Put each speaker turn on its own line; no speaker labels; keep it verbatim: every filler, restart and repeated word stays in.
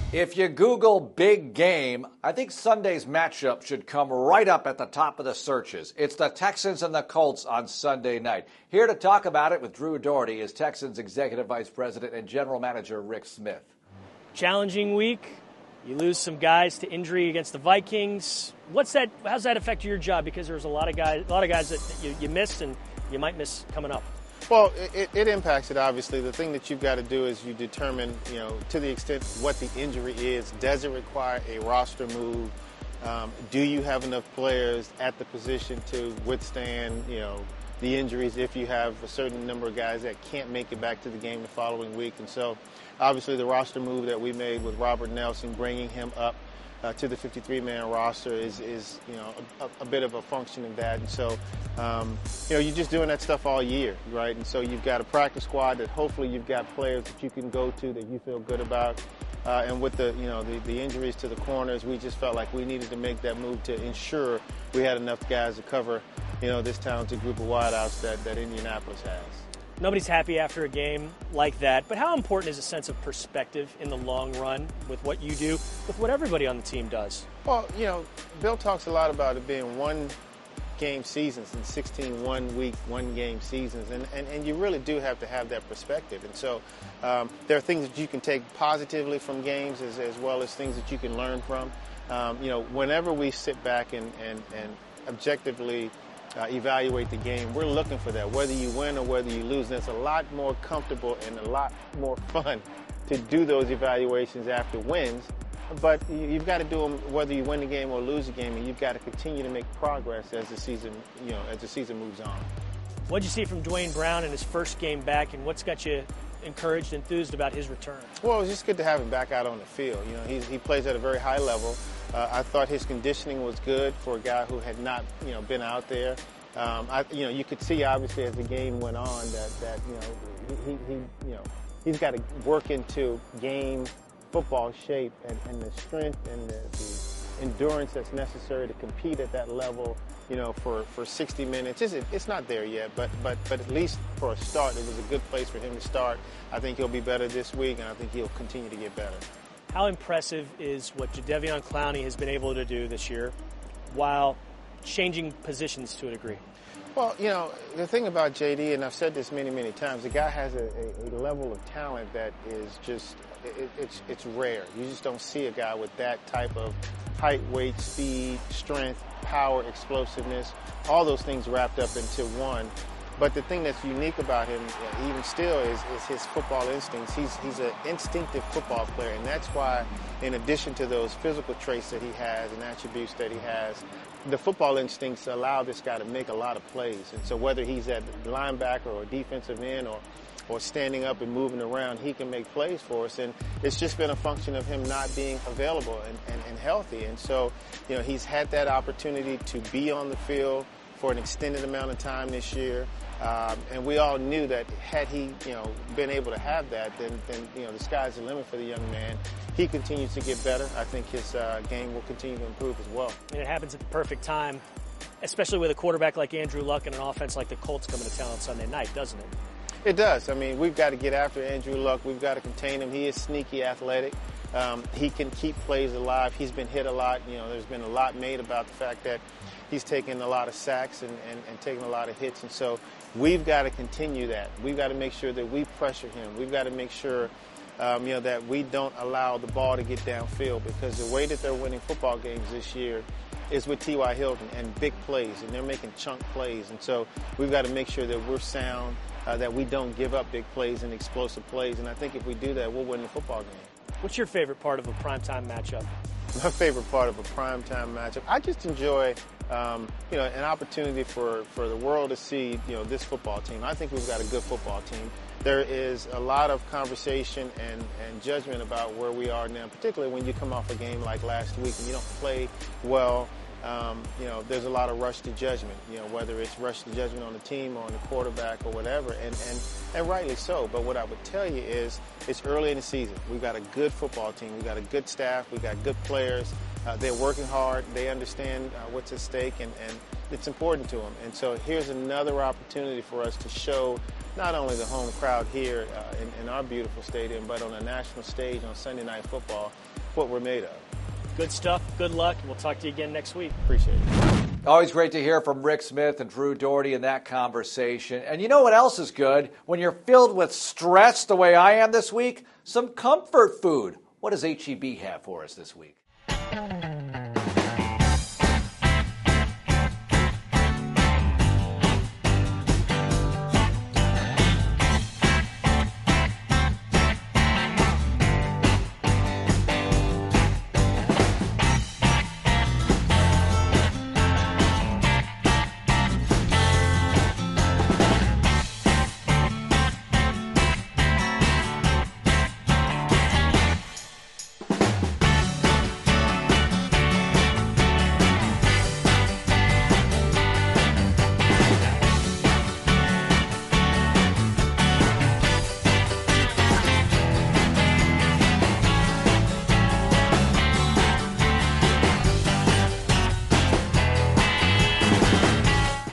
If you Google big game, I think Sunday's matchup should come right up at the top of the searches. It's the Texans and the Colts on Sunday night. Here to talk about it with Drew Doherty is Texans Executive Vice President and General Manager Rick Smith.
Challenging week. You lose some guys to injury against the Vikings. What's that? How's that affect your job? Because there's a lot of guys, a lot of guys that you, you missed and you might miss coming up.
Well, it, it impacts it, obviously. The thing that you've got to do is you determine, you know, to the extent what the injury is. Does it require a roster move? Um, do you have enough players at the position to withstand, you know, the injuries if you have a certain number of guys that can't make it back to the game the following week? And so, obviously, the roster move that we made with Robert Nelson, bringing him up Uh, to the fifty-three man roster is, is you know, a, a bit of a function of that. And so, um, you know, you're just doing that stuff all year, right? And so you've got a practice squad that hopefully you've got players that you can go to that you feel good about. Uh, and with the, you know, the, the injuries to the corners, we just felt like we needed to make that move to ensure we had enough guys to cover, you know, this talented group of wideouts that, that Indianapolis has.
Nobody's happy after a game like that, but how important is a sense of perspective in the long run with what you do, with what everybody on the team does?
Well, you know, Bill talks a lot about it being one-game seasons and sixteen one-week, one-game seasons, and, and, and you really do have to have that perspective. And so um, there are things that you can take positively from games as, as well as things that you can learn from. Um, you know, whenever we sit back and, and, and objectively Uh, evaluate the game, we're looking for that, whether you win or whether you lose. And it's a lot more comfortable and a lot more fun to do those evaluations after wins. But you've got to do them whether you win the game or lose the game, and you've got to continue to make progress as the season, you know, as the season moves on.
What'd you see from Dwayne Brown in his first game back, and what's got you encouraged, enthused about his return?
Well, it was just good to have him back out on the field. You know, he's, he plays at a very high level. Uh, I thought his conditioning was good for a guy who had not, you know, been out there. Um, I, you know, you could see obviously as the game went on that, that you know, he, he, you know, he's got to work into game football shape and, and the strength and the, the endurance that's necessary to compete at that level. You know, for, for sixty minutes, it's, it's not there yet, but, but but at least for a start, it was a good place for him to start. I think he'll be better this week, and I think he'll continue to get better.
How impressive is what Jadeveon Clowney has been able to do this year while changing positions to a degree?
Well, you know, the thing about J D, and I've said this many, many times, the guy has a, a, a level of talent that is just, it, it's, it's rare. You just don't see a guy with that type of height, weight, speed, strength, power, explosiveness, all those things wrapped up into one. But the thing that's unique about him, even still, is, is his football instincts. He's he's an instinctive football player, and that's why, in addition to those physical traits that he has and attributes that he has, the football instincts allow this guy to make a lot of plays. And so whether he's at linebacker or defensive end or or standing up and moving around, he can make plays for us. And it's just been a function of him not being available and, and, and healthy. And so, you know, he's had that opportunity to be on the field for an extended amount of time this year. Um, and we all knew that had he, you know, been able to have that, then, then, you know, the sky's the limit for the young man. He continues to get better. I think his uh, game will continue to improve as well.
And it happens at the perfect time, especially with a quarterback like Andrew Luck and an offense like the Colts coming to town on Sunday night, doesn't it?
It does. I mean, we've got to get after Andrew Luck. We've got to contain him. He is sneaky athletic. Um, he can keep plays alive. He's been hit a lot. You know, there's been a lot made about the fact that he's taken a lot of sacks and, and, and taken a lot of hits. And so we've got to continue that. We've got to make sure that we pressure him. We've got to make sure, um, you know, that we don't allow the ball to get downfield, because the way that they're winning football games this year is with T Y. Hilton and big plays, and they're making chunk plays. And so we've got to make sure that we're sound, uh, that we don't give up big plays and explosive plays. And I think if we do that, we'll win the football game.
What's your favorite part of a primetime matchup?
My favorite part of a primetime matchup, I just enjoy, um, you know, an opportunity for, for the world to see, you know, this football team. I think we've got a good football team. There is a lot of conversation and, and judgment about where we are now, particularly when you come off a game like last week and you don't play well. Um, you know, there's a lot of rush to judgment, you know, whether it's rush to judgment on the team or on the quarterback or whatever, and, and, and rightly so. But what I would tell you is it's early in the season. We've got a good football team. We've got a good staff. We've got good players. Uh, they're working hard. They understand uh, what's at stake, and, and it's important to them. And so here's another opportunity for us to show not only the home crowd here uh, in, in our beautiful stadium, but on a national stage on Sunday Night Football, what we're made of.
Good stuff. Good luck. We'll talk to you again next week.
Appreciate it.
Always great to hear from Rick Smith and Drew Dougherty in that conversation. And you know what else is good? When you're filled with stress the way I am this week, some comfort food. What does H E B have for us this week?